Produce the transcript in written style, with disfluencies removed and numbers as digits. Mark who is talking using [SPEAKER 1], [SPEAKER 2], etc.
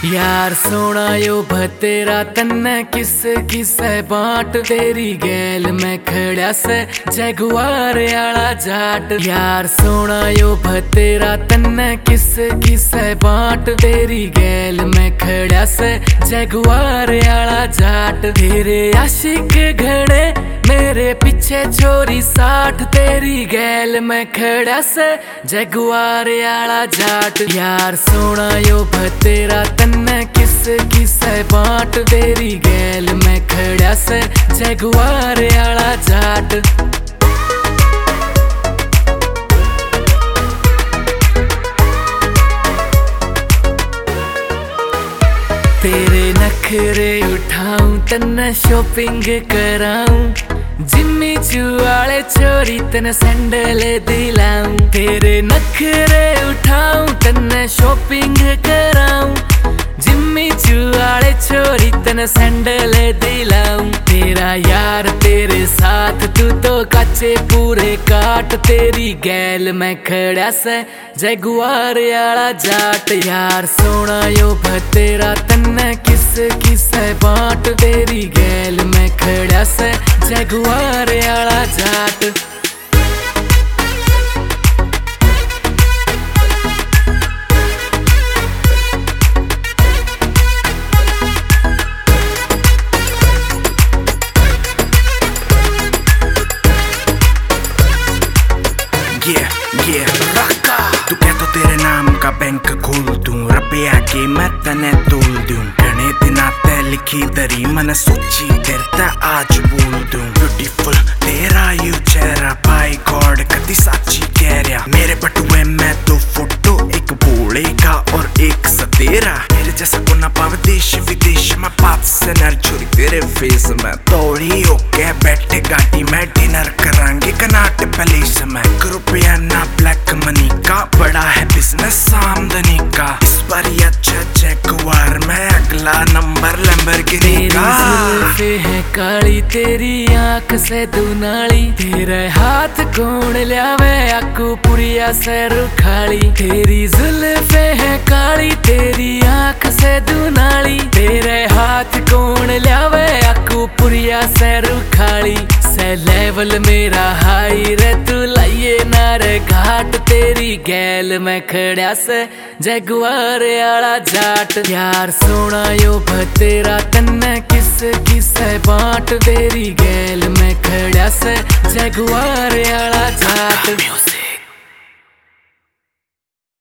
[SPEAKER 1] यार सोना यो भतेरा तन्ने किस किस बाट तेरी गैल में खड़ा से जगुआर आला जाट। यार सोना यो भतेरा तन्ने किस किस बाट तेरी गैल में खड़ा से जगुआर आला जाट। तेरे आशिक घड़े मेरे पीछे छोरी 60 तेरी गैल में खड़ा से जगुआर आला जाट। यार सोना यो भतेरा तन्ने किस किस बाट तेरी गैल में खड़ा से जगुआर आला जाट। तेरे नखरे उठाऊं तन्ने शॉपिंग कराऊं, जिम्मी चुआले छोरी तन्ने सैंडल दिलाऊं। तेरे नखरे उठाऊं तन्ने शॉपिंग कराऊं, जिम्मी चुआले छोरी तन्ने सैंडल दिलाऊं। तेरा यार तेरे साथ तू तो काचे पूरे काट तेरी गैल में खड़ा से जगुआर आला जाट। यार सोना यो भतेरा तन्ने किस किस बाट तेरी गैल में खड़ा से जगुआर आला जाट।
[SPEAKER 2] तू कह तो तेरे नाम का बैंक खोल दूं, रुपया के मैं तने तोल दूं। घने दिना ते लिखी दरी मन सोची तेरे आज बोल दूं। ब्यूटीफुल तेरा यू चेहरा बाय गॉड कति साची कह रहा। मेरे बटुए में 2 फोटो एक बोले का और एक सतेरा। मेरे जैसा को ना पावे देश विदेश में बात से नरचुरी तेरे फेस में। तोड़ी ओके बैठे गाड़ी में डिनर करांगे कनाट पैलेस में। रुपया ना ब्लैक मनी का बड़ा है बिजनेस आमदनी का। इस बार ये अच्छा जगुआर में अगला नंबर लैम्बोर्गिनी का।
[SPEAKER 1] जुल्फे है काली तेरी आंख से दुनाली, तेरे हाथ कौन ल्यावे आकू पुरिया से रुखाली। तेरी जुल्फे है काली तेरी आंख से दुनाली, तेरे हाथ कौन ल्यावे आकू पुरिया से रुखाली। से लेवल मेरा हाई रे तू लाइए नारे घाट तेरी गैल में खड़ा से जगुआर आला जाट। यार सोना यो भतेरा तन्ने किस किस बाट तेरी गैल में खड़ा से जगुआर आला जाट।